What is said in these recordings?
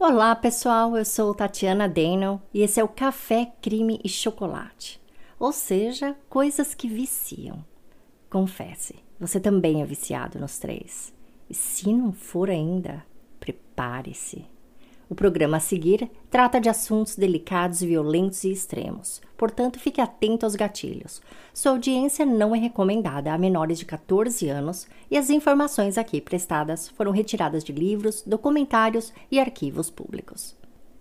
Olá pessoal, eu sou Tatiana Daniel e esse é o Café, Crime e Chocolate, ou seja, coisas que viciam. Confesse, você também é viciado nos três. E se não for ainda, prepare-se. O programa a seguir trata de assuntos delicados, violentos e extremos, portanto fique atento aos gatilhos. Sua audiência não é recomendada a menores de 14 anos e as informações aqui prestadas foram retiradas de livros, documentários e arquivos públicos.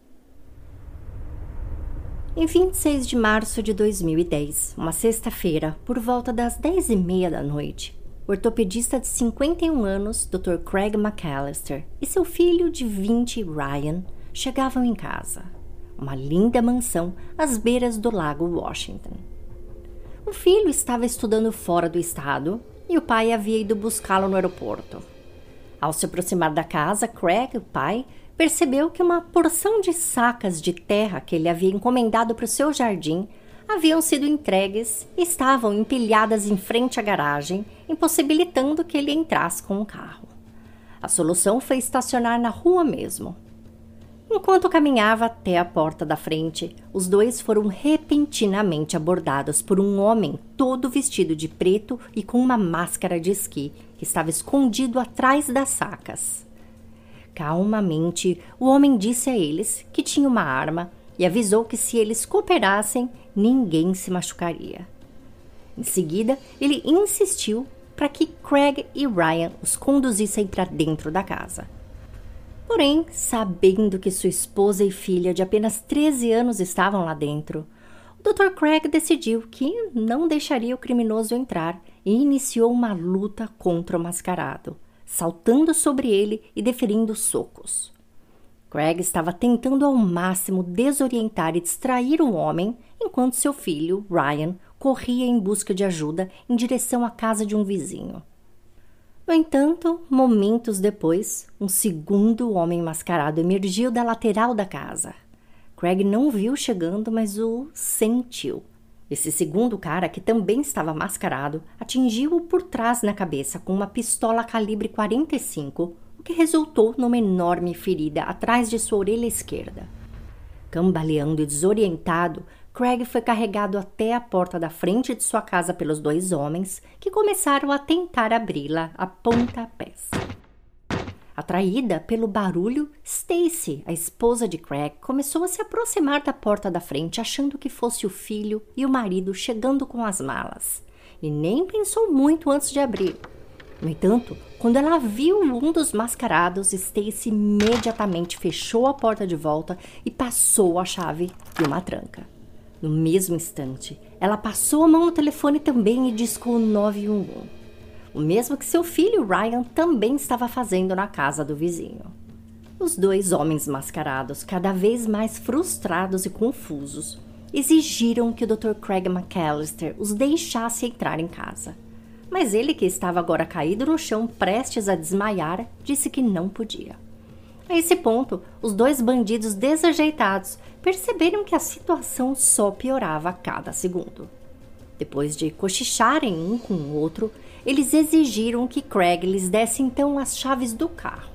Em 26 de março de 2010, uma sexta-feira, por volta das 10h30 da noite, o ortopedista de 51 anos, Dr. Craig McAllister, e seu filho de 20, Ryan, chegavam em casa. Uma linda mansão às beiras do lago Washington. O filho estava estudando fora do estado e o pai havia ido buscá-lo no aeroporto. Ao se aproximar da casa, Craig, o pai, percebeu que uma porção de sacas de terra que ele havia encomendado para o seu jardim haviam sido entregues e estavam empilhadas em frente à garagem, impossibilitando que ele entrasse com o carro. A solução foi estacionar na rua mesmo. Enquanto caminhava até a porta da frente, os dois foram repentinamente abordados por um homem todo vestido de preto e com uma máscara de esqui, que estava escondido atrás das sacas. Calmamente, o homem disse a eles que tinha uma arma e avisou que se eles cooperassem, ninguém se machucaria. Em seguida, ele insistiu para que Craig e Ryan os conduzissem para dentro da casa. Porém, sabendo que sua esposa e filha de apenas 13 anos estavam lá dentro, o Dr. Craig decidiu que não deixaria o criminoso entrar e iniciou uma luta contra o mascarado, saltando sobre ele e deferindo socos. Craig estava tentando ao máximo desorientar e distrair o homem, enquanto seu filho, Ryan, corria em busca de ajuda em direção à casa de um vizinho. No entanto, momentos depois, um segundo homem mascarado emergiu da lateral da casa. Craig não o viu chegando, mas o sentiu. Esse segundo cara, que também estava mascarado, atingiu-o por trás na cabeça com uma pistola calibre 45, o que resultou numa enorme ferida atrás de sua orelha esquerda. Cambaleando e desorientado, Craig foi carregado até a porta da frente de sua casa pelos dois homens, que começaram a tentar abri-la a pontapés. Atraída pelo barulho, Stacy, a esposa de Craig, começou a se aproximar da porta da frente, achando que fosse o filho e o marido chegando com as malas. E nem pensou muito antes de abrir. No entanto, quando ela viu um dos mascarados, Stacy imediatamente fechou a porta de volta e passou a chave de uma tranca. No mesmo instante, ela passou a mão no telefone também e discou 911. O mesmo que seu filho Ryan também estava fazendo na casa do vizinho. Os dois homens mascarados, cada vez mais frustrados e confusos, exigiram que o Dr. Craig McAllister os deixasse entrar em casa. Mas ele, que estava agora caído no chão, prestes a desmaiar, disse que não podia. A esse ponto, os dois bandidos desajeitados perceberam que a situação só piorava a cada segundo. Depois de cochicharem um com o outro, eles exigiram que Craig lhes desse então as chaves do carro.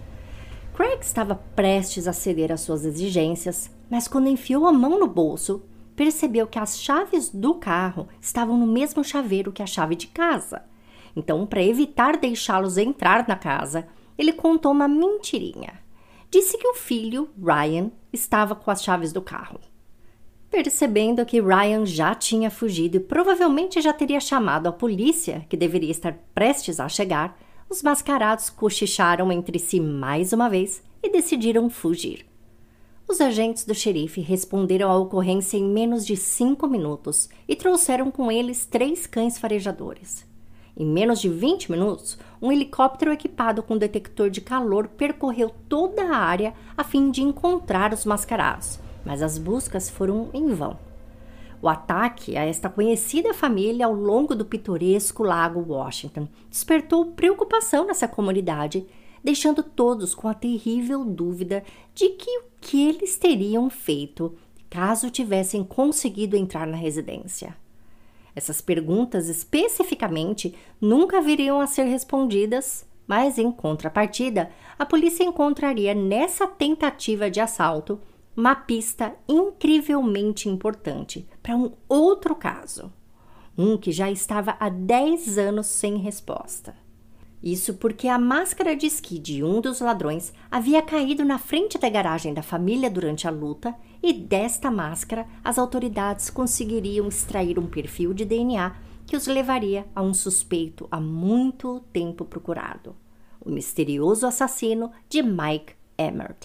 Craig estava prestes a ceder às suas exigências, mas quando enfiou a mão no bolso, percebeu que as chaves do carro estavam no mesmo chaveiro que a chave de casa. Então, para evitar deixá-los entrar na casa, ele contou uma mentirinha. Disse que o filho, Ryan, estava com as chaves do carro. Percebendo que Ryan já tinha fugido e provavelmente já teria chamado a polícia, que deveria estar prestes a chegar, os mascarados cochicharam entre si mais uma vez e decidiram fugir. Os agentes do xerife responderam à ocorrência em menos de 5 minutos e trouxeram com eles 3 cães farejadores. Em menos de 20 minutos, um helicóptero equipado com detector de calor percorreu toda a área a fim de encontrar os mascarados, mas as buscas foram em vão. O ataque a esta conhecida família ao longo do pitoresco lago Washington despertou preocupação nessa comunidade, deixando todos com a terrível dúvida de que o que eles teriam feito caso tivessem conseguido entrar na residência. Essas perguntas, especificamente, nunca viriam a ser respondidas Mas, em contrapartida, a polícia encontraria nessa tentativa de assalto uma pista incrivelmente importante para um outro caso. Um que já estava há 10 anos sem resposta. Isso porque a máscara de esqui de um dos ladrões havia caído na frente da garagem da família durante a luta e desta máscara as autoridades conseguiriam extrair um perfil de DNA que os levaria a um suspeito há muito tempo procurado, o misterioso assassino de Mike Emmert.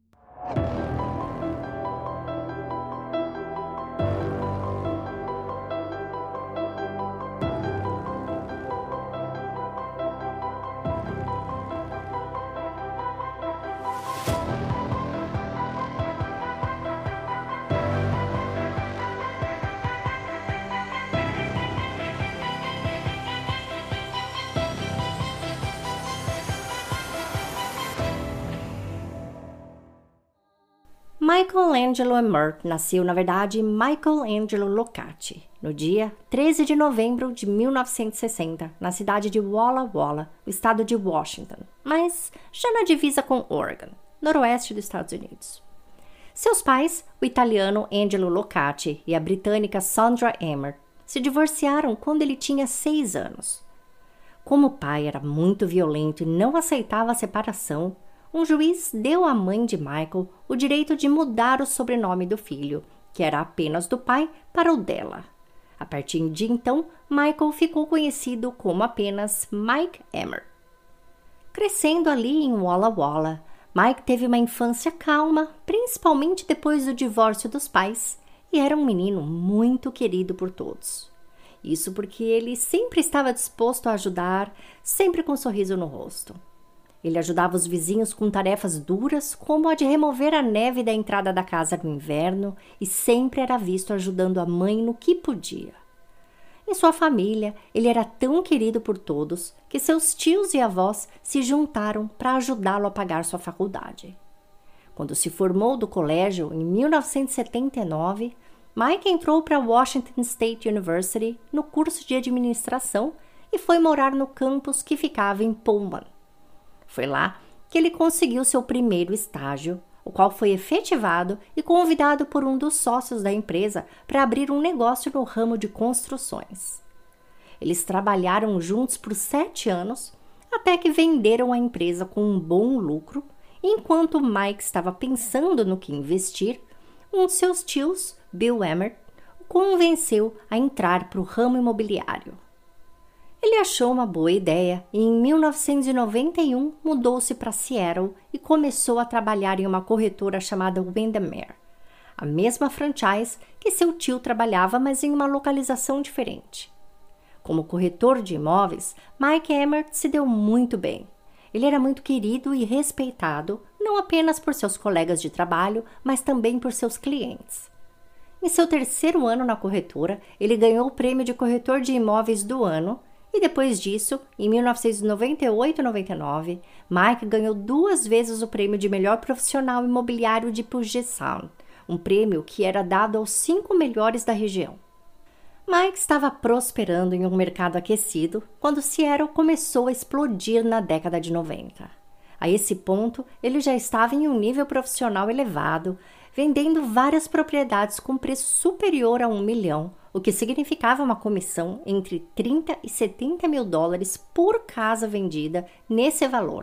Michelangelo Emmert nasceu, na verdade, Michelangelo Locati, no dia 13 de novembro de 1960, na cidade de Walla Walla, o estado de Washington, mas já na divisa com Oregon, noroeste dos Estados Unidos. Seus pais, o italiano Angelo Locati e a britânica Sandra Emmert, se divorciaram quando ele tinha 6 anos. Como o pai era muito violento e não aceitava a separação, um juiz deu à mãe de Michael o direito de mudar o sobrenome do filho, que era apenas do pai, para o dela. A partir de então, Michael ficou conhecido como apenas Mike Emmert. Crescendo ali em Walla Walla, Mike teve uma infância calma, principalmente depois do divórcio dos pais, e era um menino muito querido por todos. Isso porque ele sempre estava disposto a ajudar, sempre com um sorriso no rosto. Ele ajudava os vizinhos com tarefas duras, como a de remover a neve da entrada da casa no inverno, e sempre era visto ajudando a mãe no que podia. Em sua família, ele era tão querido por todos que seus tios e avós se juntaram para ajudá-lo a pagar sua faculdade. Quando se formou do colégio em 1979, Mike entrou para Washington State University no curso de administração e foi morar no campus que ficava em Pullman. Foi lá que ele conseguiu seu primeiro estágio, o qual foi efetivado e convidado por um dos sócios da empresa para abrir um negócio no ramo de construções. Eles trabalharam juntos por 7 anos, até que venderam a empresa com um bom lucro, e enquanto Mike estava pensando no que investir, um de seus tios, Bill Emmert, o convenceu a entrar para o ramo imobiliário. Ele achou uma boa ideia e em 1991 mudou-se para Seattle e começou a trabalhar em uma corretora chamada Windermere, a mesma franchise que seu tio trabalhava, mas em uma localização diferente. Como corretor de imóveis, Mike Emmert se deu muito bem. Ele era muito querido e respeitado, não apenas por seus colegas de trabalho, mas também por seus clientes. Em seu 3º ano na corretora, ele ganhou o prêmio de corretor de imóveis do ano. E depois disso, em 1998 e 99, Mike ganhou 2 vezes o prêmio de melhor profissional imobiliário de Puget Sound, um prêmio que era dado aos 5 melhores da região. Mike estava prosperando em um mercado aquecido quando Seattle começou a explodir na década de 90. A esse ponto, ele já estava em um nível profissional elevado, vendendo várias propriedades com preço superior a $1 milhão, o que significava uma comissão entre 30 e 70 mil dólares por casa vendida nesse valor.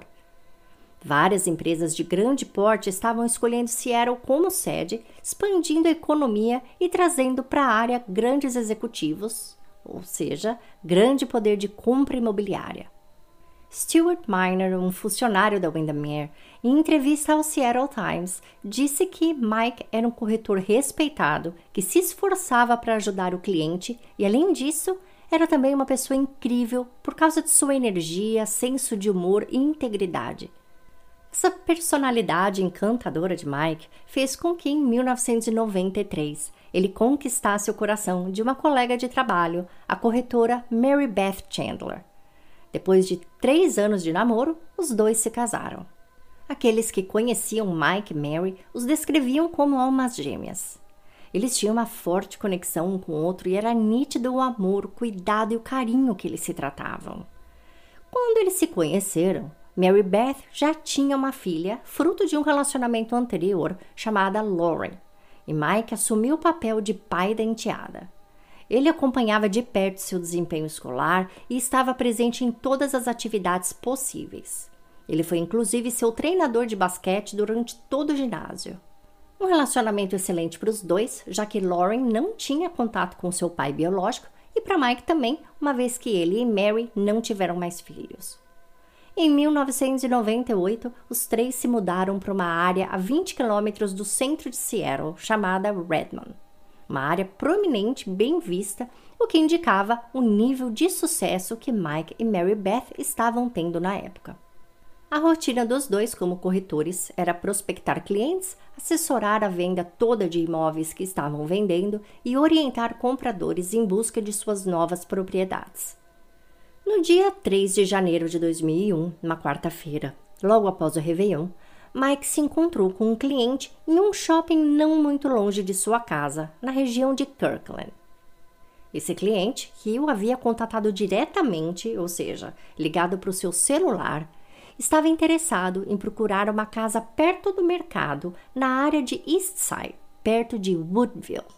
Várias empresas de grande porte estavam escolhendo Seattle como sede, expandindo a economia e trazendo para a área grandes executivos, ou seja, grande poder de compra imobiliária. Stuart Miner, um funcionário da Windermere, em entrevista ao Seattle Times, disse que Mike era um corretor respeitado, que se esforçava para ajudar o cliente e, além disso, era também uma pessoa incrível por causa de sua energia, senso de humor e integridade. Essa personalidade encantadora de Mike fez com que, em 1993, ele conquistasse o coração de uma colega de trabalho, a corretora Mary Beth Chandler. Depois de 3 anos de namoro, os dois se casaram. Aqueles que conheciam Mike e Mary os descreviam como almas gêmeas. Eles tinham uma forte conexão um com o outro e era nítido o amor, o cuidado e o carinho que eles se tratavam. Quando eles se conheceram, Mary Beth já tinha uma filha, fruto de um relacionamento anterior, chamada Lauren, e Mike assumiu o papel de pai da enteada. Ele acompanhava de perto seu desempenho escolar e estava presente em todas as atividades possíveis. Ele foi inclusive seu treinador de basquete durante todo o ginásio. Um relacionamento excelente para os dois, já que Lauren não tinha contato com seu pai biológico, e para Mike também, uma vez que ele e Mary não tiveram mais filhos. Em 1998, os três se mudaram para uma área a 20 quilômetros do centro de Seattle, chamada Redmond. Uma área prominente, bem vista, o que indicava o nível de sucesso que Mike e Mary Beth estavam tendo na época. A rotina dos dois como corretores era prospectar clientes, assessorar a venda toda de imóveis que estavam vendendo e orientar compradores em busca de suas novas propriedades. No dia 3 de janeiro de 2001, uma quarta-feira, logo após o Réveillon, Mike se encontrou com um cliente em um shopping não muito longe de sua casa, na região de Kirkland. Esse cliente, que o havia contatado diretamente, ou seja, ligado para o seu celular, estava interessado em procurar uma casa perto do mercado, na área de Eastside, perto de Woodville.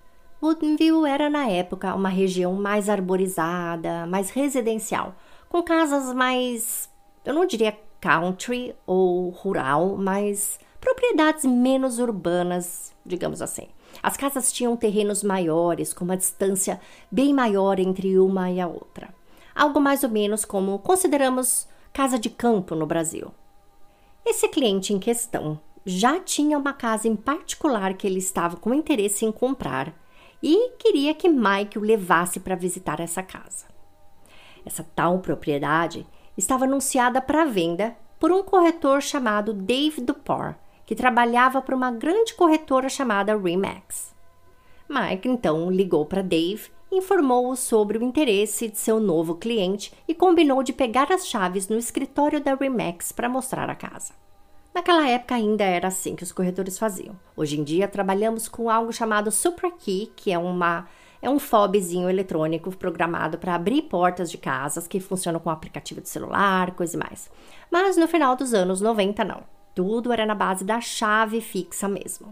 Woodville era, na época, uma região mais arborizada, mais residencial, com casas mais, eu não diria country ou rural, mas propriedades menos urbanas, digamos assim. As casas tinham terrenos maiores, com uma distância bem maior entre uma e a outra. Algo mais ou menos como consideramos casa de campo no Brasil. Esse cliente em questão já tinha uma casa em particular que ele estava com interesse em comprar e queria que Mike o levasse para visitar essa casa. Essa tal propriedade estava anunciada para venda por um corretor chamado Dave Dupar, que trabalhava para uma grande corretora chamada RE/MAX. Mike então ligou para Dave, informou-o sobre o interesse de seu novo cliente e combinou de pegar as chaves no escritório da RE/MAX para mostrar a casa. Naquela época ainda era assim que os corretores faziam. Hoje em dia trabalhamos com algo chamado SuperKey, que é um fobzinho eletrônico programado para abrir portas de casas que funcionam com aplicativo de celular, coisa e mais. Mas no final dos anos 90 não. Tudo era na base da chave fixa mesmo.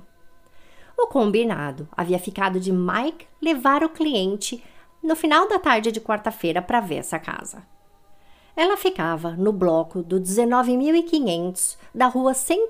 O combinado havia ficado de Mike levar o cliente no final da tarde de quarta-feira para ver essa casa. Ela ficava no bloco do 19.500 da rua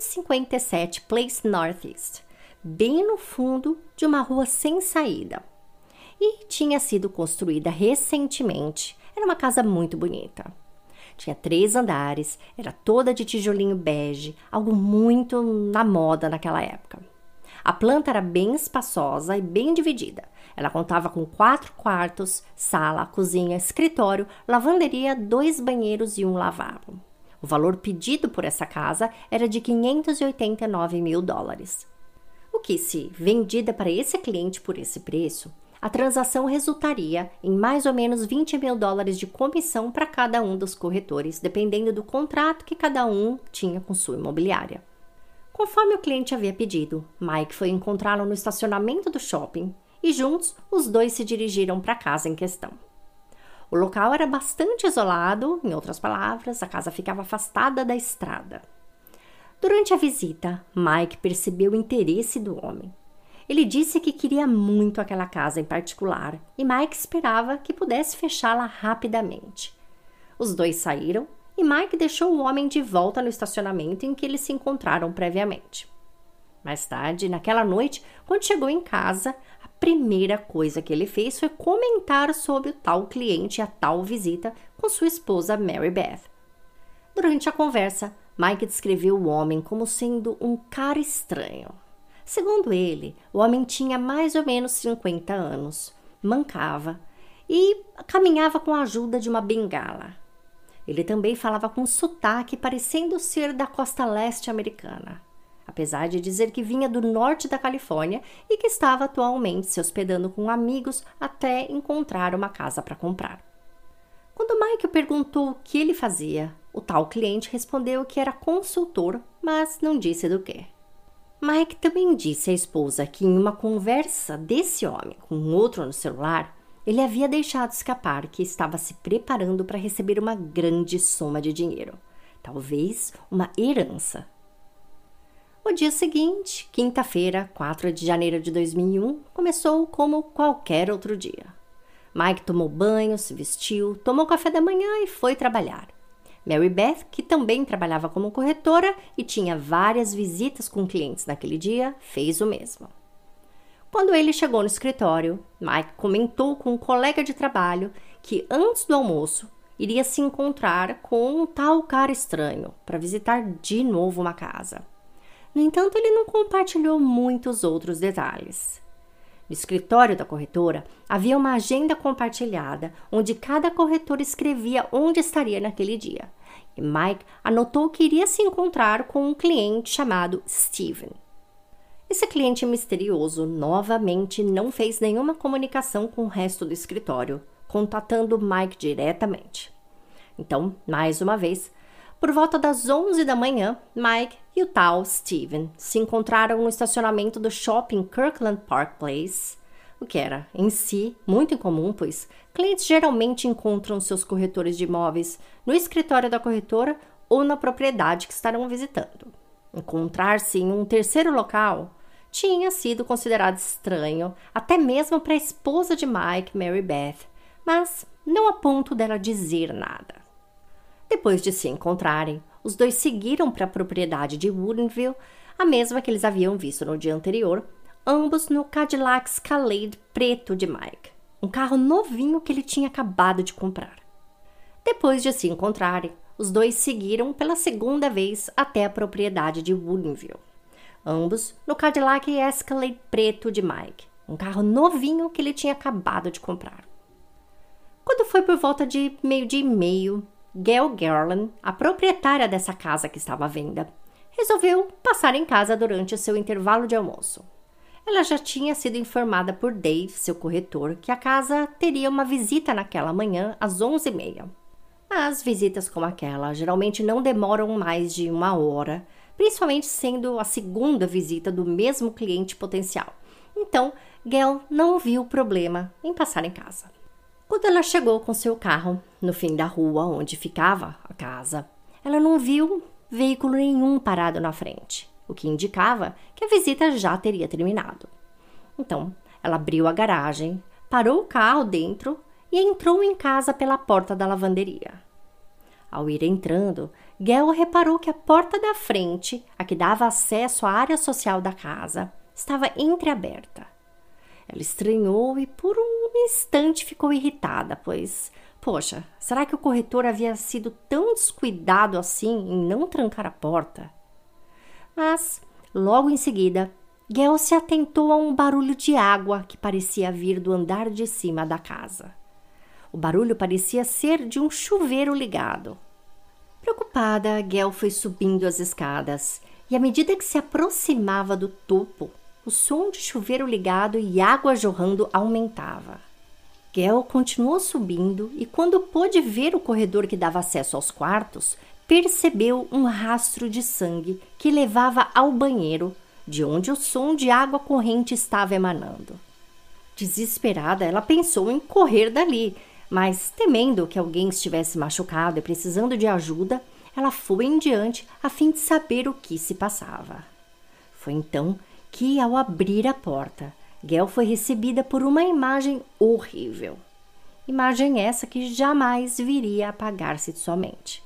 157 Place Northeast, bem no fundo de uma rua sem saída. E tinha sido construída recentemente. Era uma casa muito bonita. Tinha 3 andares, era toda de tijolinho bege, algo muito na moda naquela época. A planta era bem espaçosa e bem dividida. Ela contava com 4 quartos, sala, cozinha, escritório, lavanderia, 2 banheiros e 1 lavabo. O valor pedido por essa casa era de $589 mil. O que, se vendida para esse cliente por esse preço, a transação resultaria em mais ou menos $20 mil de comissão para cada um dos corretores, dependendo do contrato que cada um tinha com sua imobiliária. Conforme o cliente havia pedido, Mike foi encontrá-lo no estacionamento do shopping e juntos os dois se dirigiram para a casa em questão. O local era bastante isolado, em outras palavras, a casa ficava afastada da estrada. Durante a visita, Mike percebeu o interesse do homem. Ele disse que queria muito aquela casa em particular e Mike esperava que pudesse fechá-la rapidamente. Os dois saíram e Mike deixou o homem de volta no estacionamento em que eles se encontraram previamente. Mais tarde, naquela noite, quando chegou em casa, a primeira coisa que ele fez foi comentar sobre o tal cliente e a tal visita com sua esposa Mary Beth. Durante a conversa, Mike descreveu o homem como sendo um cara estranho. Segundo ele, o homem tinha mais ou menos 50 anos, mancava e caminhava com a ajuda de uma bengala. Ele também falava com sotaque parecendo ser da costa leste americana, apesar de dizer que vinha do norte da Califórnia e que estava atualmente se hospedando com amigos até encontrar uma casa para comprar. Quando Mike perguntou o que ele fazia, o tal cliente respondeu que era consultor, mas não disse do que. Mike também disse à esposa que em uma conversa desse homem com outro no celular, ele havia deixado escapar que estava se preparando para receber uma grande soma de dinheiro, talvez uma herança. O dia seguinte, quinta-feira, 4 de janeiro de 2001, começou como qualquer outro dia. Mike tomou banho, se vestiu, tomou café da manhã e foi trabalhar. Mary Beth, que também trabalhava como corretora e tinha várias visitas com clientes naquele dia, fez o mesmo. Quando ele chegou no escritório, Mike comentou com um colega de trabalho que antes do almoço iria se encontrar com um tal cara estranho para visitar de novo uma casa. No entanto, ele não compartilhou muitos outros detalhes. No escritório da corretora, havia uma agenda compartilhada, onde cada corretor escrevia onde estaria naquele dia. E Mike anotou que iria se encontrar com um cliente chamado Steven. Esse cliente misterioso novamente não fez nenhuma comunicação com o resto do escritório, contatando Mike diretamente. Então, mais uma vez, por volta das 11 da manhã, Mike e o tal Steven se encontraram no estacionamento do shopping Kirkland Park Place, o que era, em si, muito incomum, pois clientes geralmente encontram seus corretores de imóveis no escritório da corretora ou na propriedade que estarão visitando. Encontrar-se em um terceiro local tinha sido considerado estranho, até mesmo para a esposa de Mike, Mary Beth, mas não a ponto dela dizer nada. Depois de se encontrarem, os dois seguiram para a propriedade de Woodinville, a mesma que eles haviam visto no dia anterior, ambos no Cadillac Escalade preto de Mike, um carro novinho que ele tinha acabado de comprar. Depois de se encontrarem, os dois seguiram pela segunda vez até a propriedade de Woodinville, ambos no Cadillac Escalade preto de Mike, um carro novinho que ele tinha acabado de comprar. Quando foi por volta de 12:30, Gail Garland, a proprietária dessa casa que estava à venda, resolveu passar em casa durante seu intervalo de almoço. Ela já tinha sido informada por Dave, seu corretor, que a casa teria uma visita naquela manhã às 11:30. Mas visitas como aquela geralmente não demoram mais de 1 hora, principalmente sendo a segunda visita do mesmo cliente potencial. Então, Gail não viu problema em passar em casa. Quando ela chegou com seu carro no fim da rua onde ficava a casa, ela não viu veículo nenhum parado na frente, o que indicava que a visita já teria terminado. Então, ela abriu a garagem, parou o carro dentro e entrou em casa pela porta da lavanderia. Ao ir entrando, Gail reparou que a porta da frente, a que dava acesso à área social da casa, estava entreaberta. Ela estranhou e por um instante ficou irritada, pois, poxa, será que o corretor havia sido tão descuidado assim em não trancar a porta? Mas, logo em seguida, Gail se atentou a um barulho de água que parecia vir do andar de cima da casa. O barulho parecia ser de um chuveiro ligado. Preocupada, Gail foi subindo as escadas e, à medida que se aproximava do topo, o som de chuveiro ligado e água jorrando aumentava. Gail continuou subindo e, quando pôde ver o corredor que dava acesso aos quartos, percebeu um rastro de sangue que levava ao banheiro, de onde o som de água corrente estava emanando. Desesperada, ela pensou em correr dali, mas, temendo que alguém estivesse machucado e precisando de ajuda, ela foi em diante a fim de saber o que se passava. Foi então que, ao abrir a porta, Gail foi recebida por uma imagem horrível. Imagem essa que jamais viria a apagar-se de sua mente.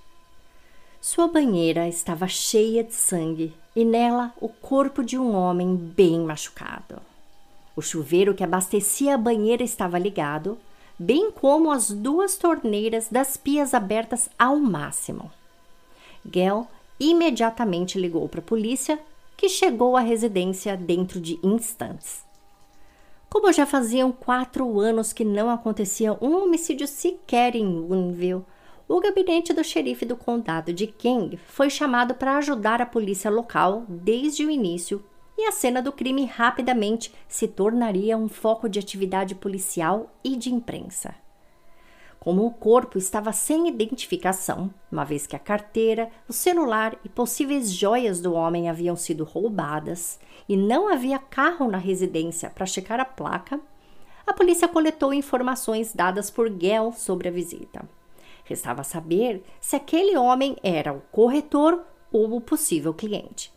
Sua banheira estava cheia de sangue e nela o corpo de um homem bem machucado. O chuveiro que abastecia a banheira estava ligado, bem como as 2 torneiras das pias abertas ao máximo. Gail imediatamente ligou para a polícia, que chegou à residência dentro de instantes. Como já faziam 4 anos que não acontecia um homicídio sequer em Woodinville, o gabinete do xerife do condado de King foi chamado para ajudar a polícia local desde o início e a cena do crime rapidamente se tornaria um foco de atividade policial e de imprensa. Como o corpo estava sem identificação, uma vez que a carteira, o celular e possíveis joias do homem haviam sido roubadas e não havia carro na residência para checar a placa, A polícia coletou informações dadas por Gail sobre a visita. Restava saber se aquele homem era o corretor ou o possível cliente.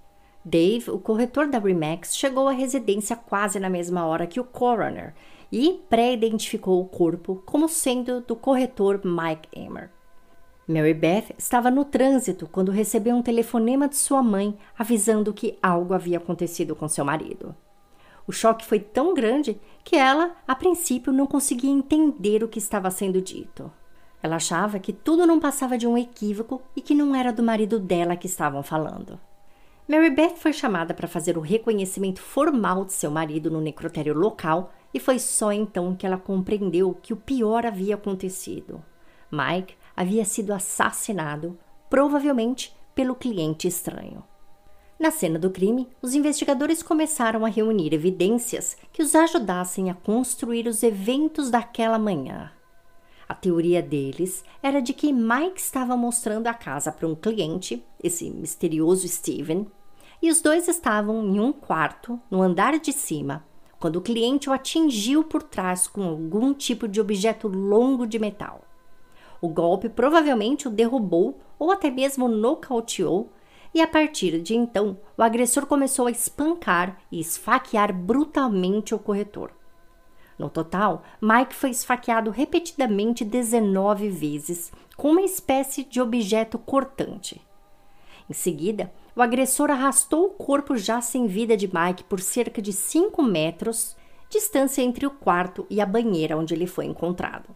Dave, o corretor da RE/MAX, chegou à residência quase na mesma hora que o coroner e pré-identificou o corpo como sendo do corretor Mike Emmer. Mary Beth estava no trânsito quando recebeu um telefonema de sua mãe avisando que algo havia acontecido com seu marido. O choque foi tão grande que ela, a princípio, não conseguia entender o que estava sendo dito. Ela achava que tudo não passava de um equívoco e que não era do marido dela que estavam falando. Mary Beth foi chamada para fazer o reconhecimento formal de seu marido no necrotério local e foi só então que ela compreendeu que o pior havia acontecido. Mike havia sido assassinado, provavelmente pelo cliente estranho. Na cena do crime, os investigadores começaram a reunir evidências que os ajudassem a construir os eventos daquela manhã. A teoria deles era de que Mike estava mostrando a casa para um cliente, esse misterioso Steven, e os dois estavam em um quarto, no andar de cima, quando o cliente o atingiu por trás com algum tipo de objeto longo de metal. O golpe provavelmente o derrubou ou até mesmo nocauteou, e a partir de então, o agressor começou a espancar e esfaquear brutalmente o corretor. No total, Mike foi esfaqueado repetidamente 19 vezes, com uma espécie de objeto cortante. Em seguida, o agressor arrastou o corpo já sem vida de Mike por cerca de 5 metros, distância entre o quarto e a banheira onde ele foi encontrado.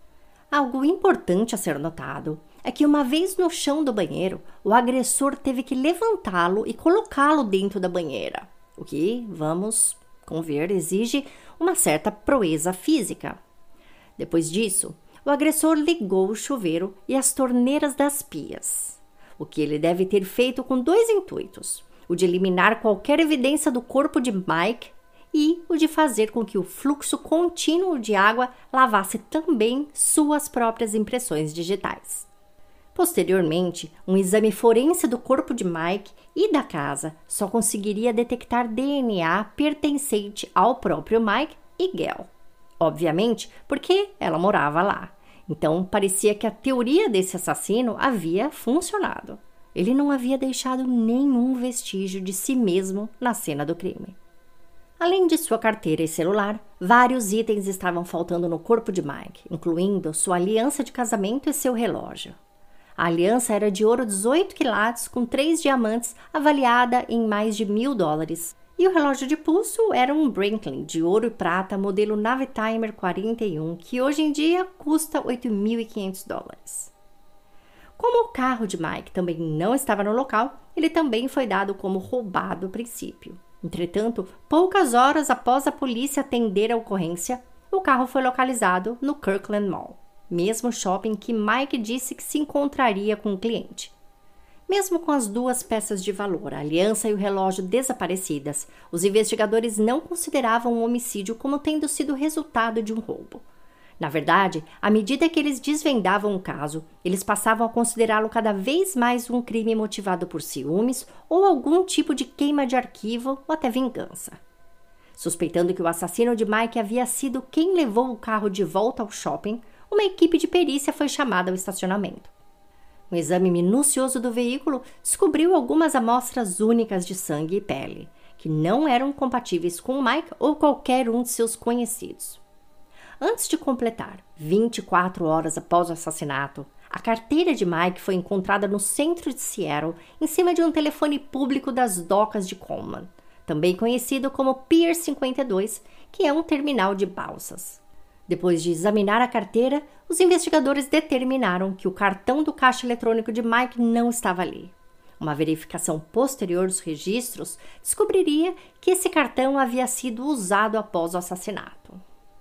Algo importante a ser notado é que, uma vez no chão do banheiro, o agressor teve que levantá-lo e colocá-lo dentro da banheira, o que, vamos conver, exige uma certa proeza física. Depois disso, o agressor ligou o chuveiro e as torneiras das pias, o que ele deve ter feito com 2 intuitos: o de eliminar qualquer evidência do corpo de Mike e o de fazer com que o fluxo contínuo de água lavasse também suas próprias impressões digitais. Posteriormente, um exame forense do corpo de Mike e da casa só conseguiria detectar DNA pertencente ao próprio Mike e Gail. Obviamente, porque ela morava lá. Então, parecia que a teoria desse assassino havia funcionado. Ele não havia deixado nenhum vestígio de si mesmo na cena do crime. Além de sua carteira e celular, vários itens estavam faltando no corpo de Mike, incluindo sua aliança de casamento e seu relógio. A aliança era de ouro 18 quilates com 3 diamantes, avaliada em mais de $1.000, e o relógio de pulso era um Breitling de ouro e prata modelo Navitimer 41, que hoje em dia custa $8.500. Como o carro de Mike também não estava no local, ele também foi dado como roubado a princípio. Entretanto, poucas horas após a polícia atender a ocorrência, o carro foi localizado no Kirkland Mall, mesmo shopping que Mike disse que se encontraria com o cliente. Mesmo com as 2 peças de valor, a aliança e o relógio desaparecidas, os investigadores não consideravam o homicídio como tendo sido resultado de um roubo. Na verdade, à medida que eles desvendavam o caso, eles passavam a considerá-lo cada vez mais um crime motivado por ciúmes ou algum tipo de queima de arquivo ou até vingança. Suspeitando que o assassino de Mike havia sido quem levou o carro de volta ao shopping, uma equipe de perícia foi chamada ao estacionamento. Um exame minucioso do veículo descobriu algumas amostras únicas de sangue e pele, que não eram compatíveis com Mike ou qualquer um de seus conhecidos. Antes de completar 24 horas após o assassinato, a carteira de Mike foi encontrada no centro de Seattle, em cima de um telefone público das docas de Coleman, também conhecido como Pier 52, que é um terminal de balsas. Depois de examinar a carteira, os investigadores determinaram que o cartão do caixa eletrônico de Mike não estava ali. Uma verificação posterior dos registros descobriria que esse cartão havia sido usado após o assassinato.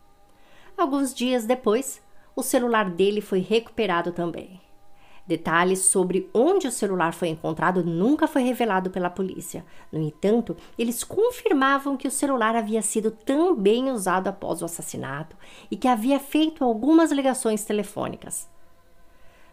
Alguns dias depois, o celular dele foi recuperado também. Detalhes sobre onde o celular foi encontrado nunca foi revelado pela polícia. No entanto, eles confirmavam que o celular havia sido também usado após o assassinato e que havia feito algumas ligações telefônicas.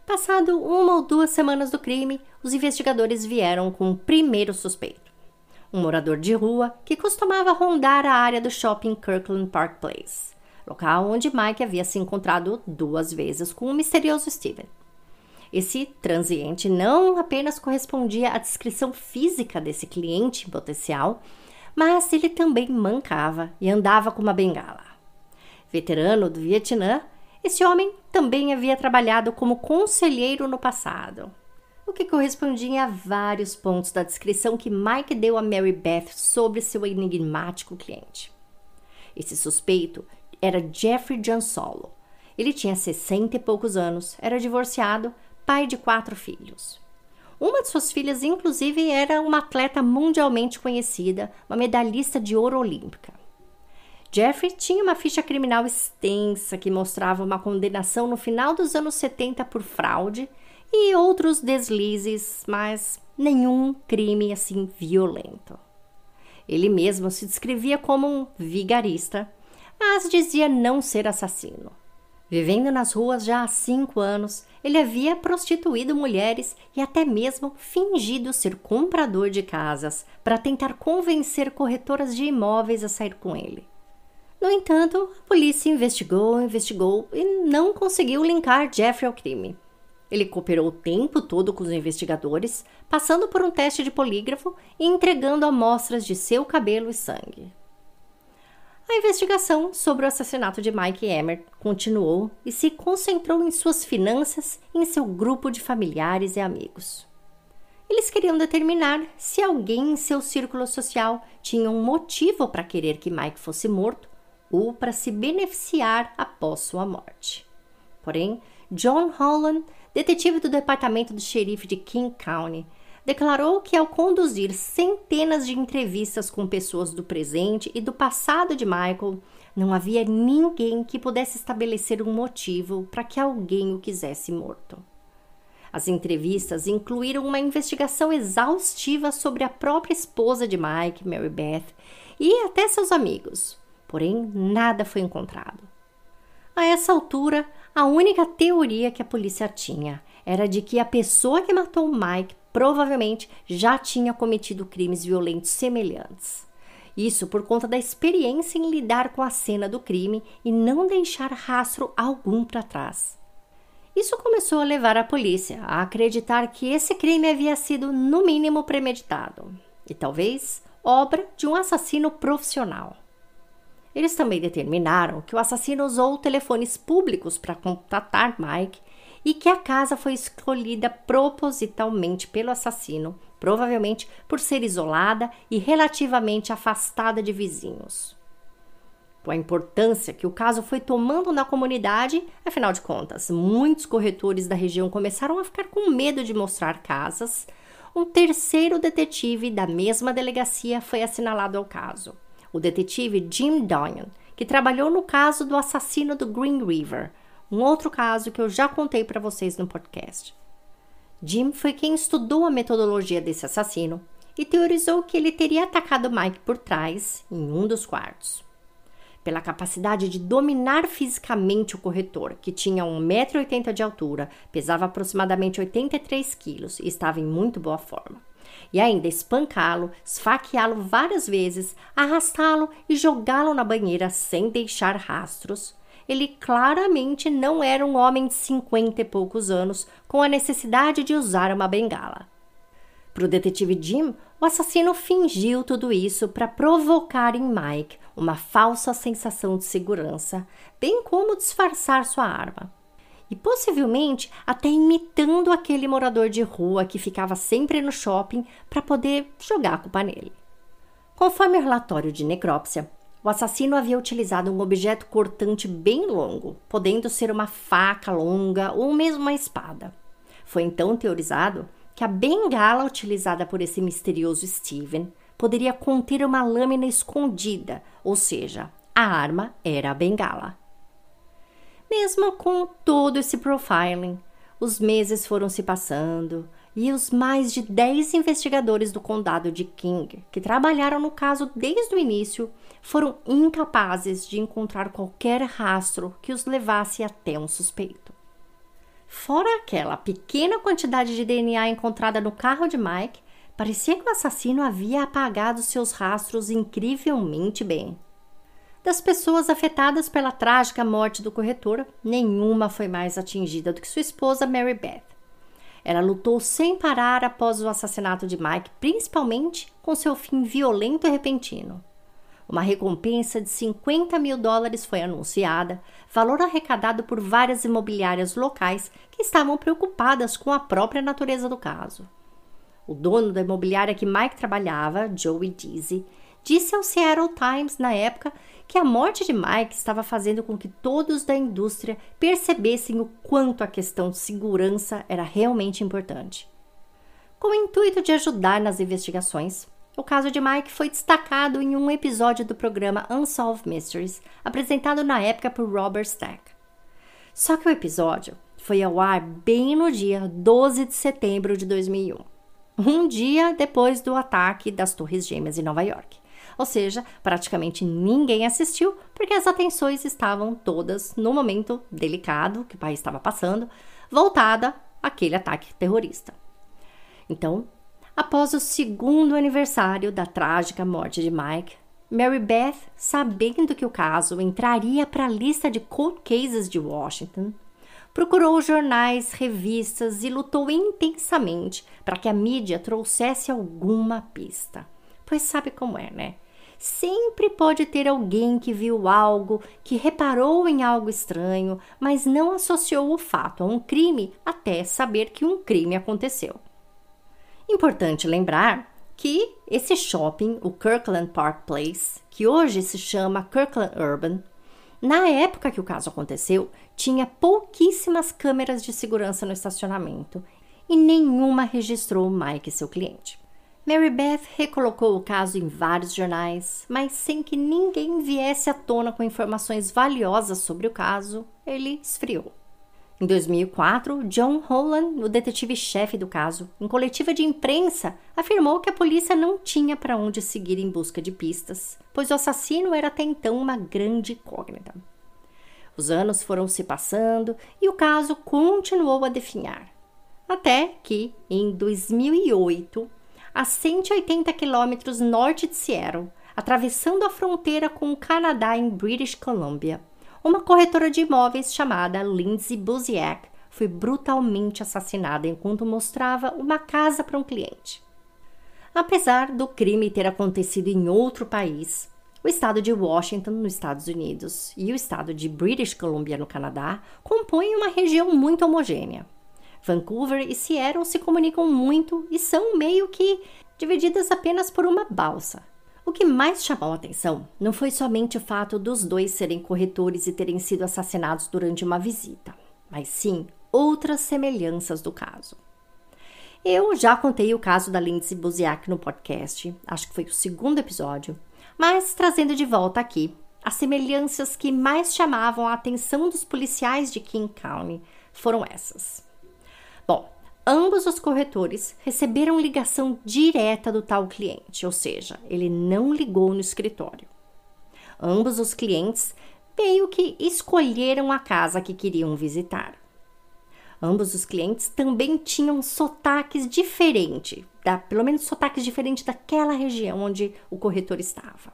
Passado 1 ou 2 semanas do crime, os investigadores vieram com o primeiro suspeito. um morador de rua que costumava rondar a área do shopping Kirkland Park Place, local onde Mike havia se encontrado 2 vezes com o misterioso Steven. Esse transiente não apenas correspondia à descrição física desse cliente potencial, mas ele também mancava e andava com uma bengala. Veterano do Vietnã, esse homem também havia trabalhado como conselheiro no passado, o que correspondia a vários pontos da descrição que Mike deu a Mary Beth sobre seu enigmático cliente. Esse suspeito era Jeffrey Giansolo. Ele tinha 60 e poucos anos, era divorciado, pai de 4 filhos. Uma de suas filhas, inclusive, era uma atleta mundialmente conhecida, uma medalhista de ouro olímpica. Jeffrey tinha uma ficha criminal extensa que mostrava uma condenação no final dos anos 70 por fraude e outros deslizes, mas nenhum crime assim violento. Ele mesmo se descrevia como um vigarista, mas dizia não ser assassino. Vivendo nas ruas já há 5 anos, ele havia prostituído mulheres e até mesmo fingido ser comprador de casas para tentar convencer corretoras de imóveis a sair com ele. No entanto, a polícia investigou e não conseguiu linkar Jeffrey ao crime. Ele cooperou o tempo todo com os investigadores, passando por um teste de polígrafo e entregando amostras de seu cabelo e sangue. A investigação sobre o assassinato de Mike Emmert continuou e se concentrou em suas finanças e em seu grupo de familiares e amigos. Eles queriam determinar se alguém em seu círculo social tinha um motivo para querer que Mike fosse morto ou para se beneficiar após sua morte. Porém, John Holland, detetive do departamento do xerife de King County, declarou que ao conduzir centenas de entrevistas com pessoas do presente e do passado de Michael, não havia ninguém que pudesse estabelecer um motivo para que alguém o quisesse morto. As entrevistas incluíram uma investigação exaustiva sobre a própria esposa de Mike, Mary Beth, e até seus amigos. Porém, nada foi encontrado. A essa altura, a única teoria que a polícia tinha era de que a pessoa que matou Mike provavelmente já tinha cometido crimes violentos semelhantes. Isso por conta da experiência em lidar com a cena do crime e não deixar rastro algum para trás. Isso começou a levar a polícia a acreditar que esse crime havia sido, no mínimo, premeditado e talvez obra de um assassino profissional. Eles também determinaram que o assassino usou telefones públicos para contatar Mike e que a casa foi escolhida propositalmente pelo assassino, provavelmente por ser isolada e relativamente afastada de vizinhos. Com a importância que o caso foi tomando na comunidade, afinal de contas, muitos corretores da região começaram a ficar com medo de mostrar casas, um terceiro detetive da mesma delegacia foi assinalado ao caso. O detetive Jim Doyon, que trabalhou no caso do assassino do Green River, um outro caso que eu já contei para vocês no podcast. Jim foi quem estudou a metodologia desse assassino e teorizou que ele teria atacado Mike por trás, em um dos quartos. Pela capacidade de dominar fisicamente o corretor, que tinha 1,80 m de altura, pesava aproximadamente 83 quilos e estava em muito boa forma. E ainda espancá-lo, esfaqueá-lo várias vezes, arrastá-lo e jogá-lo na banheira sem deixar rastros. Ele claramente não era um homem de 50 e poucos anos com a necessidade de usar uma bengala. Para o detetive Jim, o assassino fingiu tudo isso para provocar em Mike uma falsa sensação de segurança, bem como disfarçar sua arma. E possivelmente até imitando aquele morador de rua que ficava sempre no shopping para poder jogar a culpa nele. Conforme o relatório de necrópsia, o assassino havia utilizado um objeto cortante bem longo, podendo ser uma faca longa ou mesmo uma espada. Foi então teorizado que a bengala utilizada por esse misterioso Steven poderia conter uma lâmina escondida, ou seja, a arma era a bengala. Mesmo com todo esse profiling, os meses foram se passando e os mais de 10 investigadores do condado de King, que trabalharam no caso desde o início, foram incapazes de encontrar qualquer rastro que os levasse até um suspeito. Fora aquela pequena quantidade de DNA encontrada no carro de Mike, Parecia que o assassino havia apagado seus rastros incrivelmente bem. Das pessoas afetadas pela trágica morte do corretor, nenhuma foi mais atingida do que sua esposa Mary Beth. Ela lutou sem parar após o assassinato de Mike, principalmente com seu fim violento e repentino. Uma recompensa de $50 mil foi anunciada, valor arrecadado por várias imobiliárias locais que estavam preocupadas com a própria natureza do caso. O dono da imobiliária que Mike trabalhava, Joey Deasy, disse ao Seattle Times na época que a morte de Mike estava fazendo com que todos da indústria percebessem o quanto a questão de segurança era realmente importante. Com o intuito de ajudar nas investigações, o caso de Mike foi destacado em um episódio do programa Unsolved Mysteries, apresentado na época por Robert Stack. Só que o episódio foi ao ar bem no dia 12 de setembro de 2001, um dia depois do ataque das Torres Gêmeas em Nova York. Ou seja, praticamente ninguém assistiu porque as atenções estavam todas no momento delicado que o país estava passando, voltada àquele ataque terrorista. Então, após o segundo aniversário da trágica morte de Mike, Mary Beth, sabendo que o caso entraria para a lista de cold cases de Washington, procurou jornais, revistas e lutou intensamente para que a mídia trouxesse alguma pista. Pois sabe como é, né? Sempre pode ter alguém que viu algo, que reparou em algo estranho, mas não associou o fato a um crime até saber que um crime aconteceu. Importante lembrar que esse shopping, o Kirkland Park Place, que hoje se chama Kirkland Urban, na época que o caso aconteceu, tinha pouquíssimas câmeras de segurança no estacionamento e nenhuma registrou Mike e seu cliente. Mary Beth recolocou o caso em vários jornais, mas sem que ninguém viesse à tona com informações valiosas sobre o caso, ele esfriou. Em 2004, John Holland, o detetive-chefe do caso, em coletiva de imprensa, afirmou que a polícia não tinha para onde seguir em busca de pistas, pois o assassino era até então uma grande incógnita. Os anos foram se passando e o caso continuou a definhar. Até que, em 2008, a 180 quilômetros norte de Seattle, atravessando a fronteira com o Canadá em British Columbia, uma corretora de imóveis chamada Lindsay Buziak foi brutalmente assassinada enquanto mostrava uma casa para um cliente. Apesar do crime ter acontecido em outro país, o estado de Washington, nos Estados Unidos, e o estado de British Columbia, no Canadá, compõem uma região muito homogênea. Vancouver e Seattle se comunicam muito e são meio que divididas apenas por uma balsa. O que mais chamou a atenção não foi somente o fato dos dois serem corretores e terem sido assassinados durante uma visita, mas sim outras semelhanças do caso. Eu já contei o caso da Lindsay Buziak no podcast, acho que foi o segundo episódio, mas trazendo de volta aqui as semelhanças que mais chamavam a atenção dos policiais de King County foram essas. Bom, ambos os corretores receberam ligação direta do tal cliente, ou seja, ele não ligou no escritório. Ambos os clientes meio que escolheram a casa que queriam visitar. Ambos os clientes também tinham sotaques diferentes, pelo menos sotaques diferentes daquela região onde o corretor estava.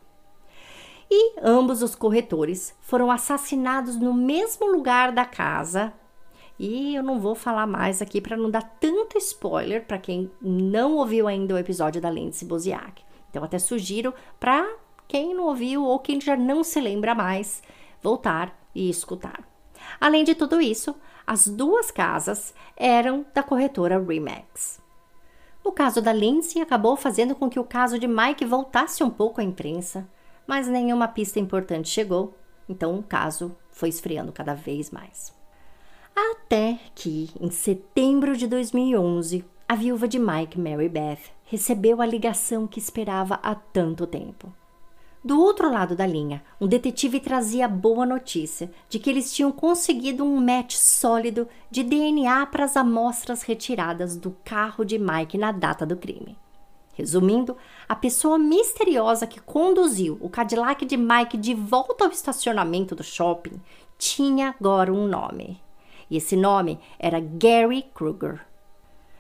E ambos os corretores foram assassinados no mesmo lugar da casa. E eu não vou falar mais aqui para não dar tanto spoiler para quem não ouviu ainda o episódio da Lindsay Buziak. Então, até sugiro para quem não ouviu ou quem já não se lembra mais, voltar e escutar. Além de tudo isso, as duas casas eram da corretora RE/MAX. O caso da Lindsay acabou fazendo com que o caso de Mike voltasse um pouco à imprensa, mas nenhuma pista importante chegou, então o caso foi esfriando cada vez mais. Até que, em setembro de 2011, a viúva de Mike, Mary Beth, recebeu a ligação que esperava há tanto tempo. Do outro lado da linha, um detetive trazia a boa notícia de que eles tinham conseguido um match sólido de DNA para as amostras retiradas do carro de Mike na data do crime. Resumindo, a pessoa misteriosa que conduziu o Cadillac de Mike de volta ao estacionamento do shopping tinha agora um nome. E esse nome era Gary Kruger.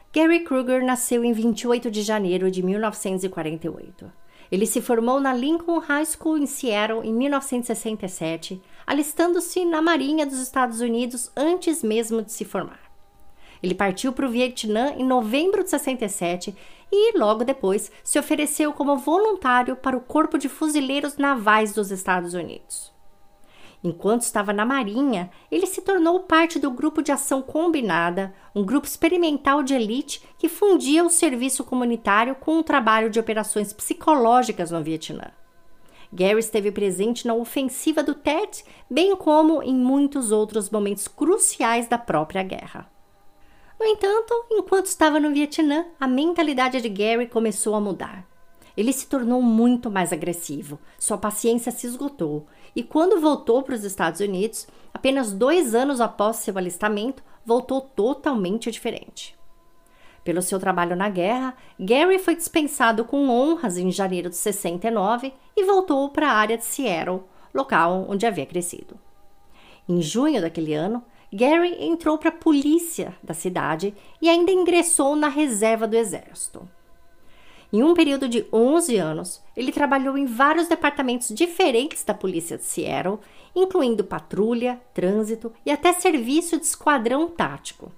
Gary Kruger nasceu em 28 de janeiro de 1948. Ele se formou na Lincoln High School em Seattle em 1967, alistando-se na Marinha dos Estados Unidos antes mesmo de se formar. Ele partiu para o Vietnã em novembro de 67 e, logo depois, se ofereceu como voluntário para o Corpo de Fuzileiros Navais dos Estados Unidos. Enquanto estava na Marinha, ele se tornou parte do Grupo de Ação Combinada, um grupo experimental de elite que fundia o serviço comunitário com o trabalho de operações psicológicas no Vietnã. Gary esteve presente na ofensiva do Tet, bem como em muitos outros momentos cruciais da própria guerra. No entanto, enquanto estava no Vietnã, a mentalidade de Gary começou a mudar. Ele se tornou muito mais agressivo, sua paciência se esgotou e quando voltou para os Estados Unidos, apenas 2 anos após seu alistamento, voltou totalmente diferente. Pelo seu trabalho na guerra, Gary foi dispensado com honras em janeiro de 69 e voltou para a área de Seattle, local onde havia crescido. Em junho daquele ano, Gary entrou para a polícia da cidade e ainda ingressou na reserva do exército. Em um período de 11 anos, ele trabalhou em vários departamentos diferentes da polícia de Seattle, incluindo patrulha, trânsito e até serviço de esquadrão tático.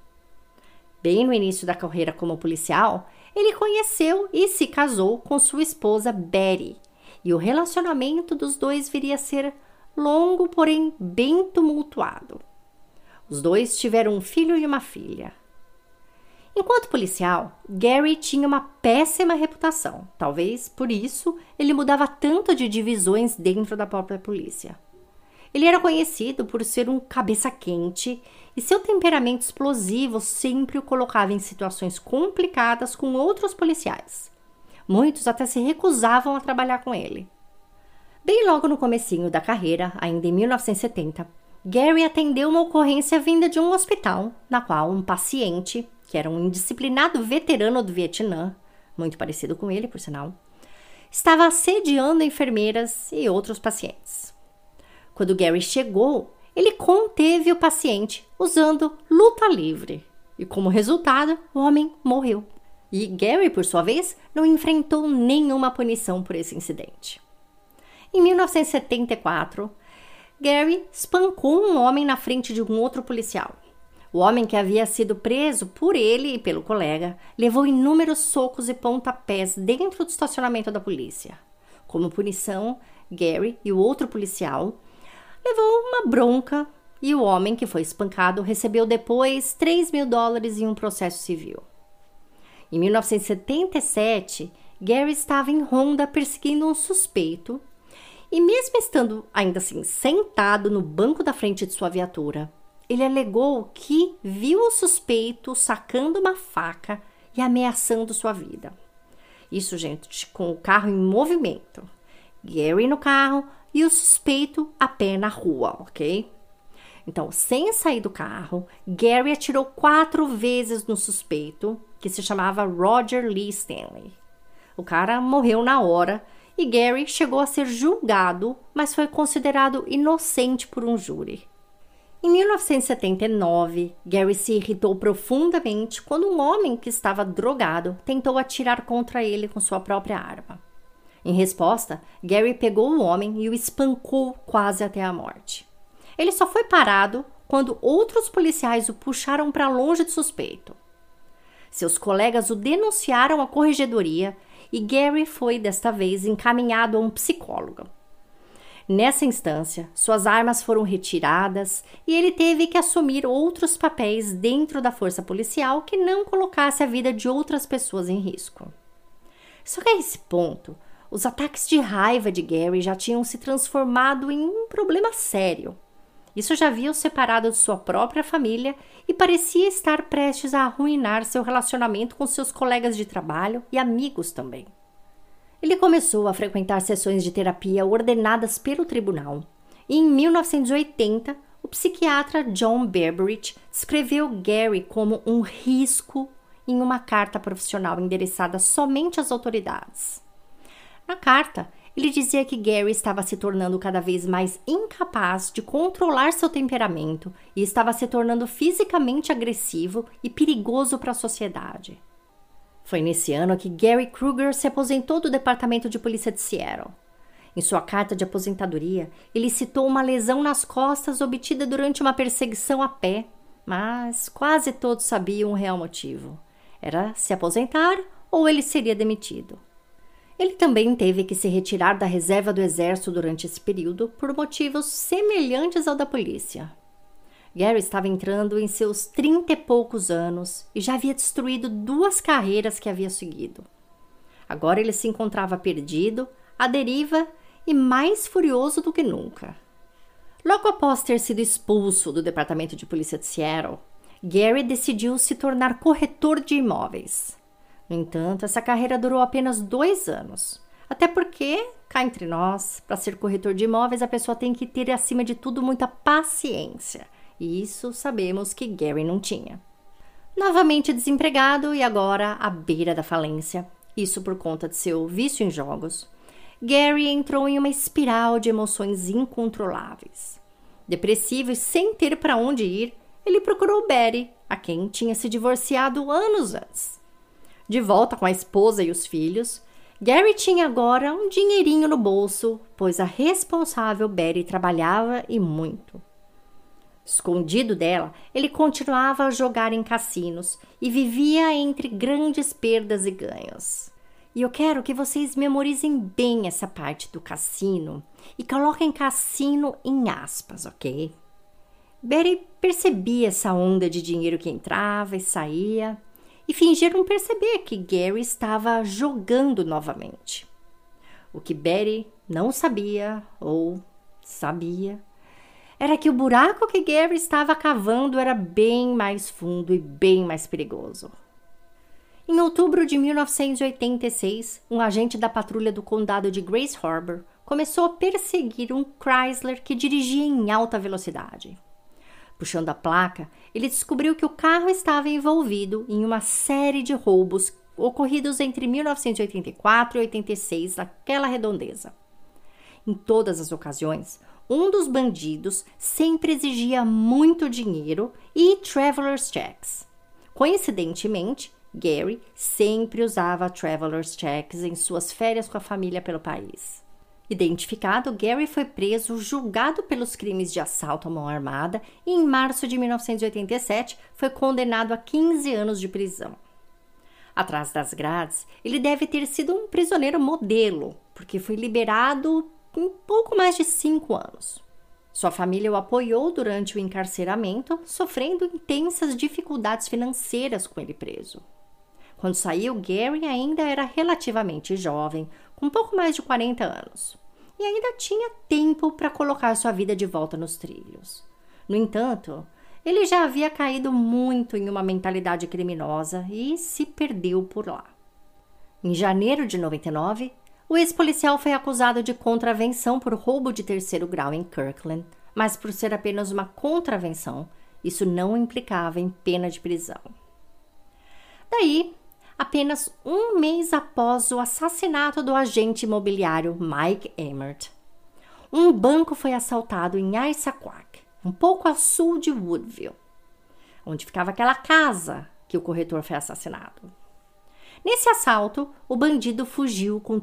Bem no início da carreira como policial, ele conheceu e se casou com sua esposa Betty, e o relacionamento dos dois viria a ser longo, porém bem tumultuado. Os dois tiveram um filho e uma filha. Enquanto policial, Gary tinha uma péssima reputação. Talvez por isso ele mudava tanto de divisões dentro da própria polícia. Ele era conhecido por ser um cabeça quente e seu temperamento explosivo sempre o colocava em situações complicadas com outros policiais. Muitos até se recusavam a trabalhar com ele. Bem logo no comecinho da carreira, ainda em 1970, Gary atendeu uma ocorrência vinda de um hospital, na qual um paciente, que era um indisciplinado veterano do Vietnã, muito parecido com ele, por sinal, estava assediando enfermeiras e outros pacientes. Quando Gary chegou, ele conteve o paciente usando luta livre e, como resultado, o homem morreu. E Gary, por sua vez, não enfrentou nenhuma punição por esse incidente. Em 1974, Gary espancou um homem na frente de um outro policial. O homem, que havia sido preso por ele e pelo colega, levou inúmeros socos e pontapés dentro do estacionamento da polícia. Como punição, Gary e o outro policial levou uma bronca e o homem que foi espancado recebeu depois $3.000 em um processo civil. Em 1977, Gary estava em Honda perseguindo um suspeito e, mesmo estando ainda assim sentado no banco da frente de sua viatura, ele alegou que viu o suspeito sacando uma faca e ameaçando sua vida. Isso, gente, com o carro em movimento. Gary no carro e o suspeito a pé na rua, ok? Então, sem sair do carro, Gary atirou 4 vezes no suspeito, que se chamava Roger Lee Stanley. O cara morreu na hora e Gary chegou a ser julgado, mas foi considerado inocente por um júri. Em 1979, Gary se irritou profundamente quando um homem que estava drogado tentou atirar contra ele com sua própria arma. Em resposta, Gary pegou o homem e o espancou quase até a morte. Ele só foi parado quando outros policiais o puxaram para longe do suspeito. Seus colegas o denunciaram à corregedoria e Gary foi, desta vez, encaminhado a um psicólogo. Nessa instância, suas armas foram retiradas e ele teve que assumir outros papéis dentro da força policial que não colocasse a vida de outras pessoas em risco. Só que a esse ponto, os ataques de raiva de Gary já tinham se transformado em um problema sério. Isso já havia o separado de sua própria família e parecia estar prestes a arruinar seu relacionamento com seus colegas de trabalho e amigos também. Ele começou a frequentar sessões de terapia ordenadas pelo tribunal e, em 1980, o psiquiatra John Berberich descreveu Gary como um risco em uma carta profissional endereçada somente às autoridades. Na carta, Ele dizia que Gary estava se tornando cada vez mais incapaz de controlar seu temperamento e estava se tornando fisicamente agressivo e perigoso para a sociedade. Foi nesse ano que Gary Kruger se aposentou do Departamento de Polícia de Seattle. Em sua carta de aposentadoria, ele citou uma lesão nas costas obtida durante uma perseguição a pé, mas quase todos sabiam o real motivo. Era se aposentar ou ele seria demitido. Ele também teve que se retirar da reserva do exército durante esse período por motivos semelhantes ao da polícia. Gary estava entrando em seus 30 e poucos anos e já havia destruído 2 carreiras que havia seguido. Agora ele se encontrava perdido, à deriva e mais furioso do que nunca. Logo após ter sido expulso do Departamento de Polícia de Seattle, Gary decidiu se tornar corretor de imóveis. No entanto, essa carreira durou apenas 2 anos. Até porque, cá entre nós, para ser corretor de imóveis, a pessoa tem que ter, acima de tudo, muita paciência. E isso sabemos que Gary não tinha. Novamente desempregado e agora à beira da falência, isso por conta de seu vício em jogos, Gary entrou em uma espiral de emoções incontroláveis. Depressivo e sem ter para onde ir, ele procurou Betty, a quem tinha se divorciado anos antes. De volta com a esposa e os filhos, Gary tinha agora um dinheirinho no bolso, pois a responsável Betty trabalhava e muito. Escondido dela, ele continuava a jogar em cassinos e vivia entre grandes perdas e ganhos. E eu quero que vocês memorizem bem essa parte do cassino e coloquem cassino em aspas, ok? Betty percebia essa onda de dinheiro que entrava e saía e fingia não perceber que Gary estava jogando novamente. O que Betty não sabia, ou sabia, era que o buraco que Gary estava cavando era bem mais fundo e bem mais perigoso. Em outubro de 1986, um agente da patrulha do condado de Grace Harbor começou a perseguir um Chrysler que dirigia em alta velocidade. Puxando a placa, ele descobriu que o carro estava envolvido em uma série de roubos ocorridos entre 1984 e 86 naquela redondeza. Em todas as ocasiões, um dos bandidos sempre exigia muito dinheiro e traveler's checks. Coincidentemente, Gary sempre usava traveler's checks em suas férias com a família pelo país. Identificado, Gary foi preso, julgado pelos crimes de assalto à mão armada e, em março de 1987, foi condenado a 15 anos de prisão. Atrás das grades, ele deve ter sido um prisioneiro modelo, porque foi liberado em pouco mais de 5 anos. Sua família o apoiou durante o encarceramento, sofrendo intensas dificuldades financeiras com ele preso. Quando saiu, Gary ainda era relativamente jovem, com pouco mais de 40 anos, e ainda tinha tempo para colocar sua vida de volta nos trilhos. No entanto, ele já havia caído muito em uma mentalidade criminosa e se perdeu por lá. Em janeiro de 99, o ex-policial foi acusado de contravenção por roubo de 3º grau em Kirkland, mas por ser apenas uma contravenção, isso não implicava em pena de prisão. Daí, apenas um mês após o assassinato do agente imobiliário Mike Emmert, um banco foi assaltado em Issaquah, um pouco a sul de Woodville, onde ficava aquela casa que o corretor foi assassinado. Nesse assalto, o bandido fugiu com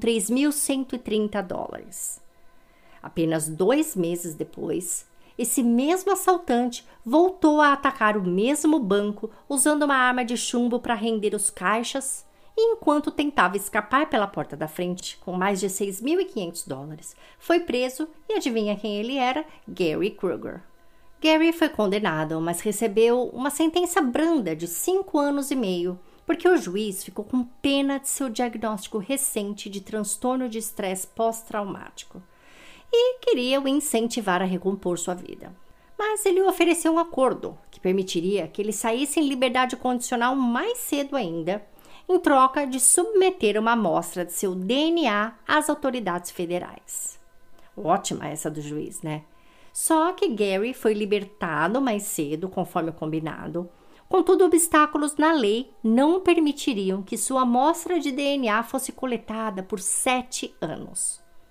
$3.130. Apenas 2 meses depois, esse mesmo assaltante voltou a atacar o mesmo banco usando uma arma de chumbo para render os caixas e, enquanto tentava escapar pela porta da frente com mais de $6.500, foi preso e adivinha quem ele era? Gary Kruger. Gary foi condenado, mas recebeu uma sentença branda de 5 anos e meio, porque o juiz ficou com pena de seu diagnóstico recente de transtorno de estresse pós-traumático e queria o incentivar a recompor sua vida. Mas ele ofereceu um acordo que permitiria que ele saísse em liberdade condicional mais cedo ainda, em troca de submeter uma amostra de seu DNA às autoridades federais. Ótima essa do juiz, né? Só que Gary foi libertado mais cedo, conforme o combinado. Contudo, obstáculos na lei não permitiriam que sua amostra de DNA fosse coletada por 7 anos.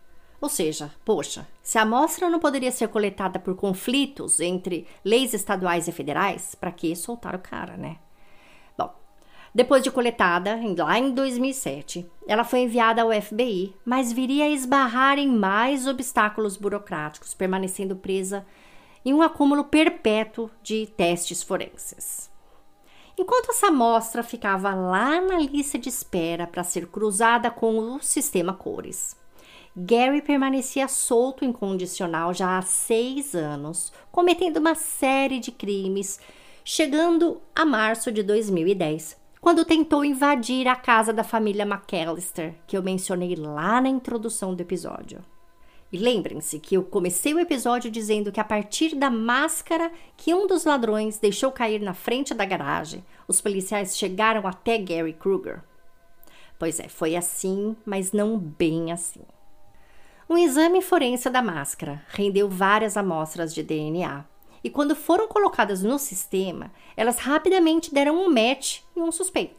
Ou seja, poxa, se a amostra não poderia ser coletada por conflitos entre leis estaduais e federais, para que soltar o cara, né? Bom, depois de coletada, lá em 2007, ela foi enviada ao FBI, mas viria a esbarrar em mais obstáculos burocráticos, permanecendo presa em um acúmulo perpétuo de testes forenses. Enquanto essa amostra ficava lá na lista de espera para ser cruzada com o sistema Cores, Gary permanecia solto em condicional já há 6 anos, cometendo uma série de crimes, chegando a março de 2010, quando tentou invadir a casa da família McAllister, que eu mencionei lá na introdução do episódio. E lembrem-se que eu comecei o episódio dizendo que a partir da máscara que um dos ladrões deixou cair na frente da garagem, os policiais chegaram até Gary Kruger. Pois é, foi assim, mas não bem assim. Um exame forense da máscara rendeu várias amostras de DNA, e quando foram colocadas no sistema, elas rapidamente deram um match em um suspeito.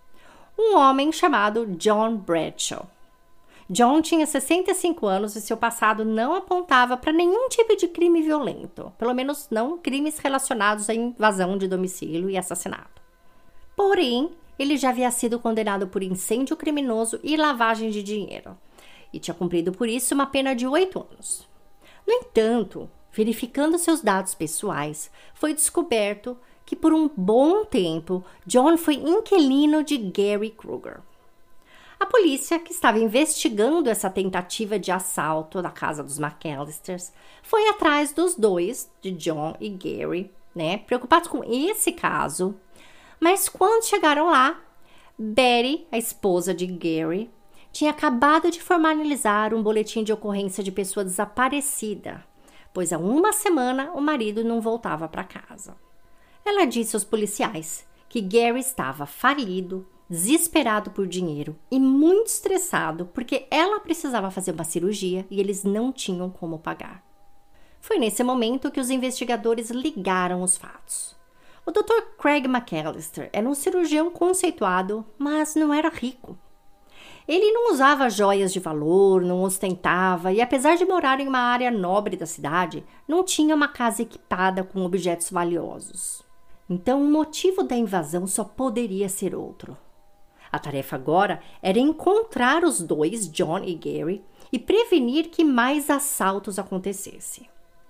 Um homem chamado John Bradshaw. John tinha 65 anos e seu passado não apontava para nenhum tipo de crime violento, pelo menos não crimes relacionados à invasão de domicílio e assassinato. Porém, ele já havia sido condenado por incêndio criminoso e lavagem de dinheiro, e tinha cumprido por isso uma pena de 8 anos. No entanto, verificando seus dados pessoais, foi descoberto que por um bom tempo John foi inquilino de Gary Kruger. A polícia, que estava investigando essa tentativa de assalto na casa dos McAllisters, foi atrás dos dois, de John e Gary, preocupados com esse caso. Mas quando chegaram lá, Betty, a esposa de Gary, tinha acabado de formalizar um boletim de ocorrência de pessoa desaparecida, pois há uma semana o marido não voltava para casa. Ela disse aos policiais que Gary estava falido, desesperado por dinheiro e muito estressado porque ela precisava fazer uma cirurgia e eles não tinham como pagar. Foi nesse momento que os investigadores ligaram os fatos. O Dr. Craig McAllister era um cirurgião conceituado, mas não era rico. Ele não usava joias de valor, não ostentava e, apesar de morar em uma área nobre da cidade, não tinha uma casa equipada com objetos valiosos. Então, o motivo da invasão só poderia ser outro. A tarefa agora era encontrar os dois, John e Gary, e prevenir que mais assaltos acontecessem.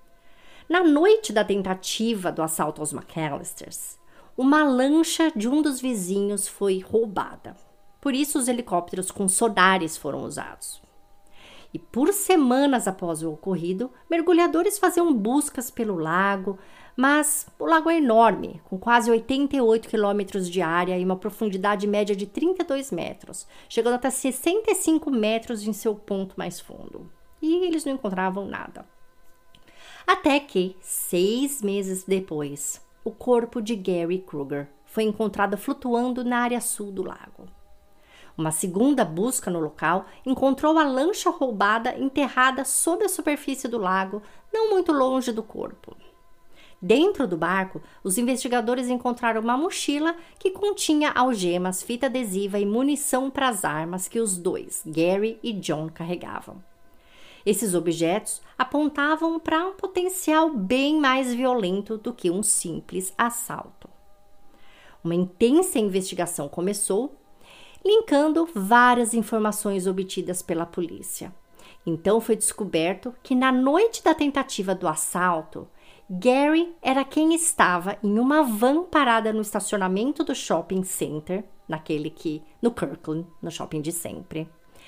Na noite da tentativa do assalto aos McAllisters, uma lancha de um dos vizinhos foi roubada. Por isso, os helicópteros com sonares foram usados. E por semanas após o ocorrido, mergulhadores faziam buscas pelo lago, mas o lago é enorme, com quase 88 quilômetros de área e uma profundidade média de 32 metros, chegando até 65 metros em seu ponto mais fundo. E eles não encontravam nada. Até que, 6 meses depois, o corpo de Gary Kruger foi encontrado flutuando na área sul do lago. Uma segunda busca no local encontrou a lancha roubada enterrada sob a superfície do lago, não muito longe do corpo. Dentro do barco, os investigadores encontraram uma mochila que continha algemas, fita adesiva e munição para as armas que os dois, Gary e John, carregavam. Esses objetos apontavam para um potencial bem mais violento do que um simples assalto. Uma intensa investigação começou, linkando várias informações obtidas pela polícia. Então foi descoberto que na noite da tentativa do assalto, Gary era quem estava em uma van parada no estacionamento do shopping center, no Kirkland, no shopping de sempre.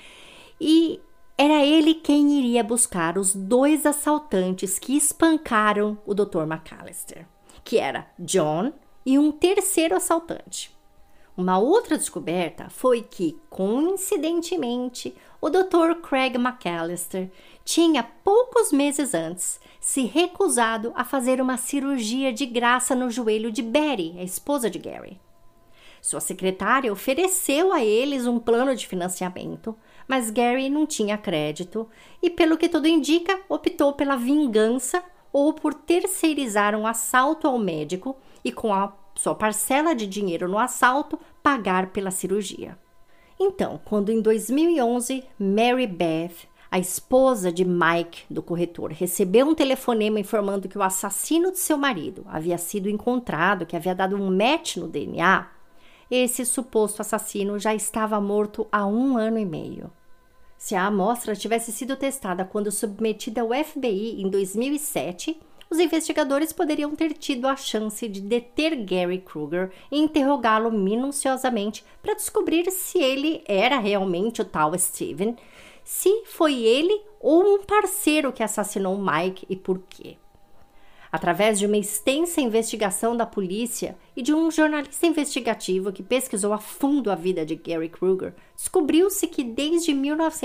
E era ele quem iria buscar os 2 assaltantes que espancaram o Dr. McAllister, que era John e um terceiro assaltante. Uma outra descoberta foi que, coincidentemente, o Dr. Craig McAllister tinha, poucos meses antes, se recusado a fazer uma cirurgia de graça no joelho de Betty, a esposa de Gary. Sua secretária ofereceu a eles um plano de financiamento, mas Gary não tinha crédito e, pelo que tudo indica, optou pela vingança ou por terceirizar um assalto ao médico e, com a sua parcela de dinheiro no assalto, pagar pela cirurgia. Então, quando em 2011, Mary Beth, A esposa de Mike, do corretor, recebeu um telefonema informando que o assassino de seu marido havia sido encontrado, que havia dado um match no DNA. Esse suposto assassino já estava morto há 1 ano e meio. Se a amostra tivesse sido testada quando submetida ao FBI em 2007, os investigadores poderiam ter tido a chance de deter Gary Kruger e interrogá-lo minuciosamente para descobrir se ele era realmente o tal Steven, se foi ele ou um parceiro que assassinou Mike e por quê. Através de uma extensa investigação da polícia e de um jornalista investigativo que pesquisou a fundo a vida de Gary Kruger, descobriu-se que desde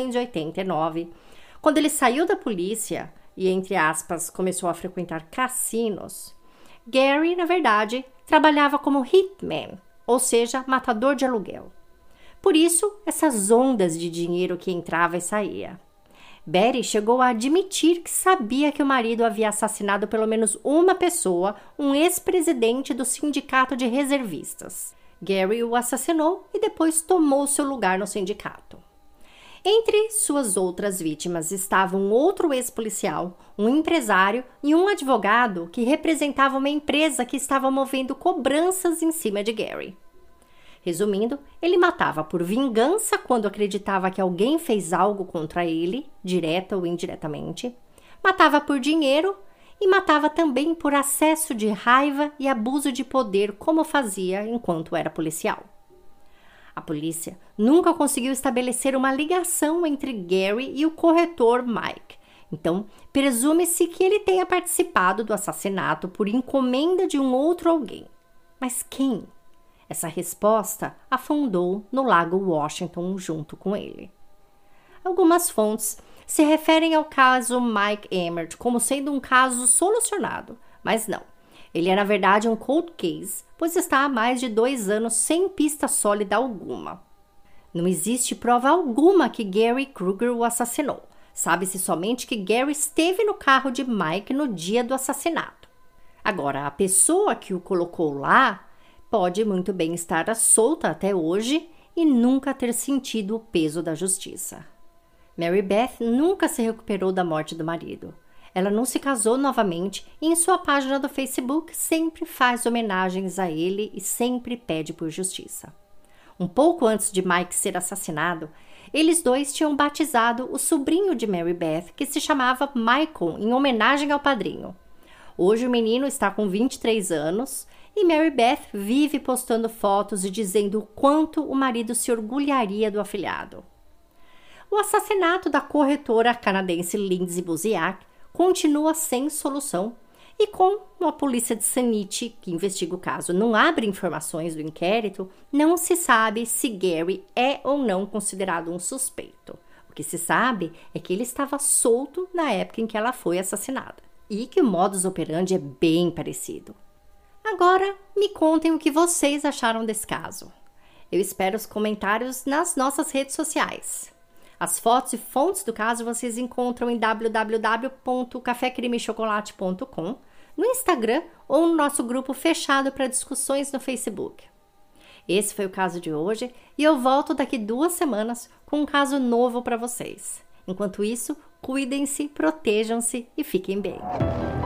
1989, quando ele saiu da polícia e, entre aspas, começou a frequentar cassinos, Gary, na verdade, trabalhava como hitman, ou seja, matador de aluguel. Por isso, essas ondas de dinheiro que entrava e saía. Betty chegou a admitir que sabia que o marido havia assassinado pelo menos uma pessoa, um ex-presidente do sindicato de reservistas. Gary o assassinou e depois tomou seu lugar no sindicato. Entre suas outras vítimas estavam um outro ex-policial, um empresário e um advogado que representava uma empresa que estava movendo cobranças em cima de Gary. Resumindo, ele matava por vingança quando acreditava que alguém fez algo contra ele, direta ou indiretamente, matava por dinheiro e matava também por acesso de raiva e abuso de poder, como fazia enquanto era policial. A polícia nunca conseguiu estabelecer uma ligação entre Gary e o corretor Mike, então presume-se que ele tenha participado do assassinato por encomenda de um outro alguém. Mas quem? Essa resposta afundou no lago Washington junto com ele. Algumas fontes se referem ao caso Mike Emmert como sendo um caso solucionado, mas não. Ele é, na verdade, um cold case, pois está há mais de 2 anos sem pista sólida alguma. Não existe prova alguma que Gary Kruger o assassinou. Sabe-se somente que Gary esteve no carro de Mike no dia do assassinato. Agora, a pessoa que o colocou lá pode muito bem estar solta até hoje e nunca ter sentido o peso da justiça. Mary Beth nunca se recuperou da morte do marido. Ela não se casou novamente e em sua página do Facebook sempre faz homenagens a ele e sempre pede por justiça. Um pouco antes de Mike ser assassinado, eles dois tinham batizado o sobrinho de Mary Beth, que se chamava Michael, em homenagem ao padrinho. Hoje o menino está com 23 anos e Mary Beth vive postando fotos e dizendo o quanto o marido se orgulharia do afilhado. O assassinato da corretora canadense Lindsay Buziak continua sem solução e com a polícia de Saanich, que investiga o caso, não abre informações do inquérito, não se sabe se Gary é ou não considerado um suspeito. O que se sabe é que ele estava solto na época em que ela foi assassinada e que o modus operandi é bem parecido. Agora, me contem o que vocês acharam desse caso. Eu espero os comentários nas nossas redes sociais. As fotos e fontes do caso vocês encontram em www.cafecrimechocolate.com, no Instagram ou no nosso grupo fechado para discussões no Facebook. Esse foi o caso de hoje e eu volto daqui 2 semanas com um caso novo para vocês. Enquanto isso, cuidem-se, protejam-se e fiquem bem.